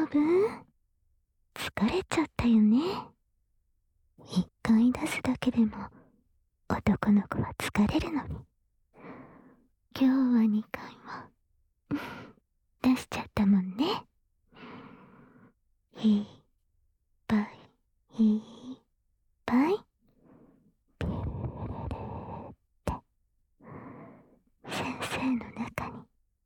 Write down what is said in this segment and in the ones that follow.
夫？疲れちゃったよね。一回出すだけでも男の子は疲れるのに、今日は2回も出しちゃったもんね。いっぱいいっぱいピュルルルって先生の中に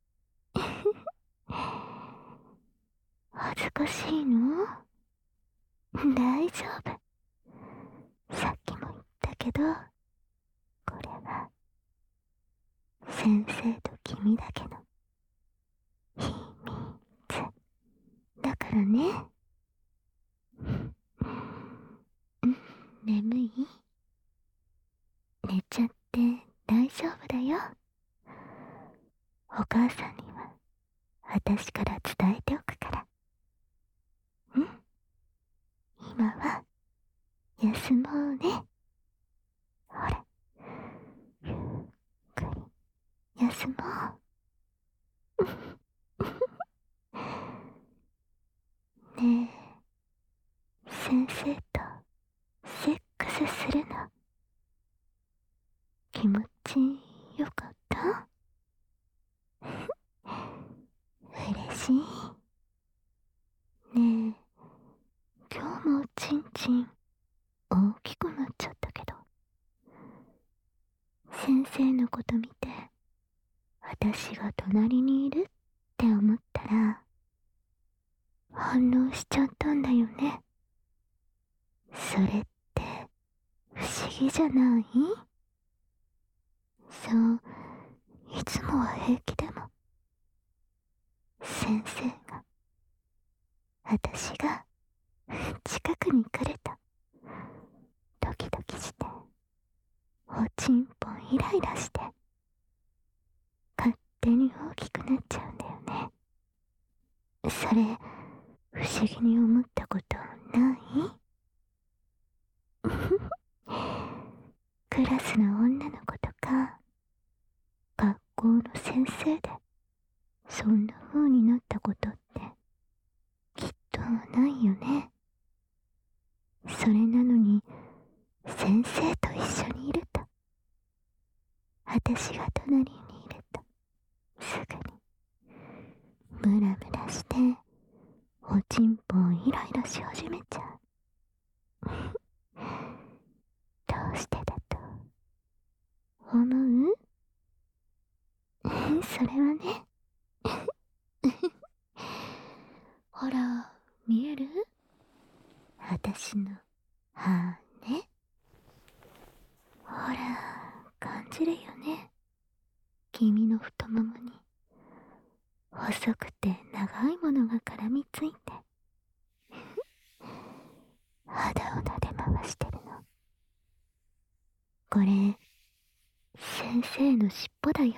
恥ずかしいの？大丈夫。さっきも言ったけど、これは先生と君だけの秘密だからね。眠い？寝ちゃって大丈夫だよ。お母さんには私から伝えておくから。今は休もうね。ほら、ゆっくり休もう。ねえ、先生とセックスするの気持ちよかった？嬉しい。ねえ、今日もちんちん大きくなっちゃったけど、先生のこと見て私が隣にいるって思ったら反応しちゃったんだよね。それって不思議じゃない？そう、いつもは平気でも先生が、私が近くに来るとドキドキしておちんぽんイライラして勝手に大きくなっちゃうんだよね。それ不思議に思ったことない？クラスの女の子とか学校の先生でそんな風になったことってきっとないよね。それなのに先生と一緒にいると、私が隣にいるとすぐにムラムラしておちんぽんイライラし始めちゃう。どうしてだと思う？それはねほら、見える？私の羽。ほら、感じるよね。君の太ももに細くて長いものが絡みついて肌を撫で回してるの。これ先生の尻尾だよ。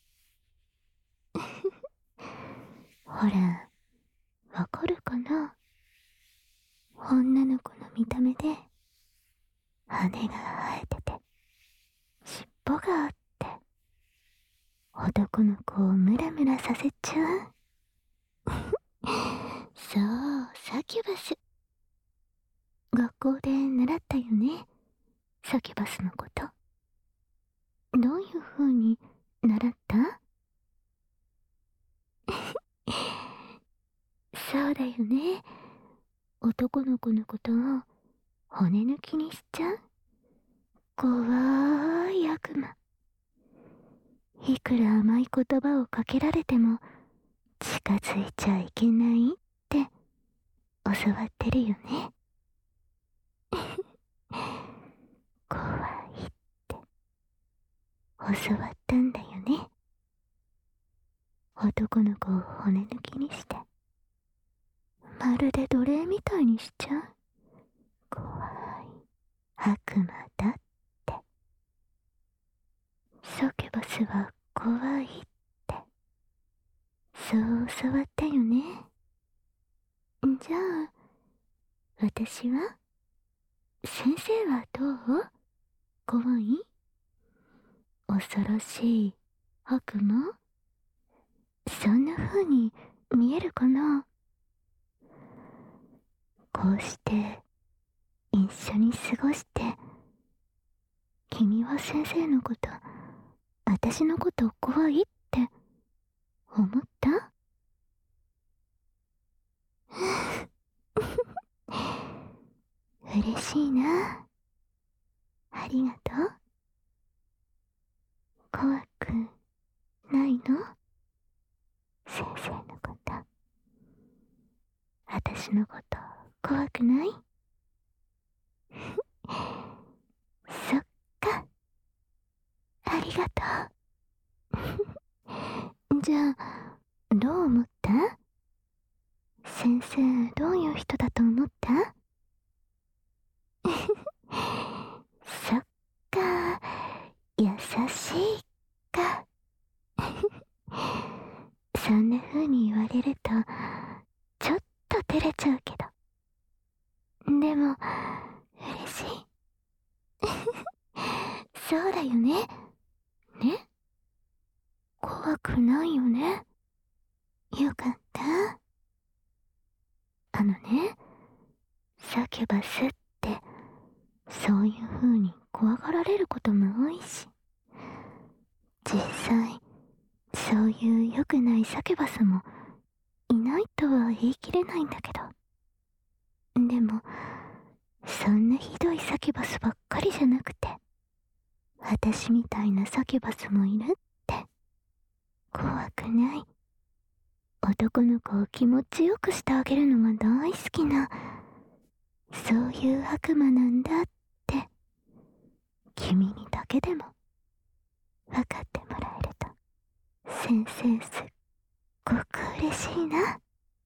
ほら、わかるかな？女の子の見た目で羽が生えてて尻尾があって男の子をムラムラさせちゃう。そう、サキュバス。学校で習ったよね、サキュバスのこと。どういう風に習った？そうだよね。男の子のことを骨抜きにしちゃう怖い悪魔。いくら甘い言葉をかけられても近づいちゃいけないって教わってるよね。怖いって教わったんだよね。男の子を骨抜きにしてまるで奴隷みたいにしちゃう怖い悪魔だって。サキュバスは怖いってそう教わったよね。じゃあ私は？先生はどう？怖い？恐ろしい悪魔？そんな風に見えるかな？ こうして一緒に過ごして、君は先生のこと、私のこと怖いって思った？嬉しいな。ありがとう。怖くないの？先生のこと。私のこと怖くない？そっか。ありがとう。じゃあ、どう思った？先生、どういう人だと思った？そっか。優しいか。そんな風に言われると、ちょっと照れちゃうけど。でも、嬉しい。そうだよね。ね？怖くないよね。よかった。サキュバスって、そういう風に怖がられることも多いし、実際、そういう良くないサキュバスもいないとは言い切れないんだけど。でも、そんなひどいサキュバスばっかりじゃなくて、私みたいなサキュバスもいるって、怖くない。男の子を気持ちよくしてあげるのが大好きな、そういう悪魔なんだって、君にだけでも分かってもらえると、先生すっごく嬉しいな。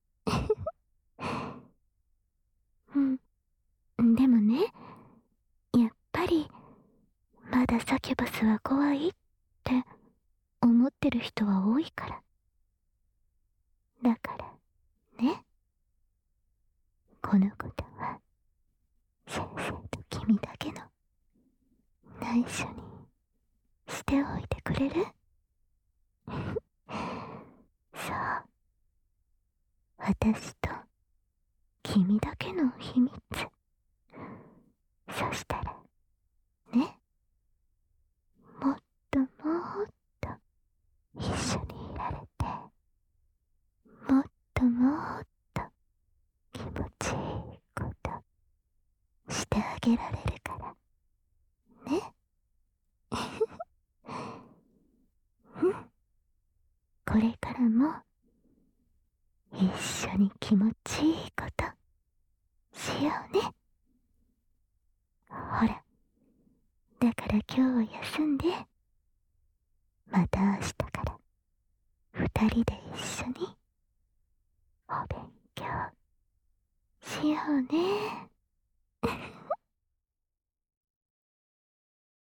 うん。でもね、やっぱり、まだサキュバスは怖いって思ってる人は多いから。だからね、このことは先生と君だけの内緒にしておいてくれる？そう、私と君だけの秘密。そしたらね、もっともっと一緒にいられて、もっともっと気持ちいいことしてあげられるからね。うん、これからも一緒に気持ちいいことしようね。ほら、だから今日は休んで、また明日から二人で一緒にお勉強しようね。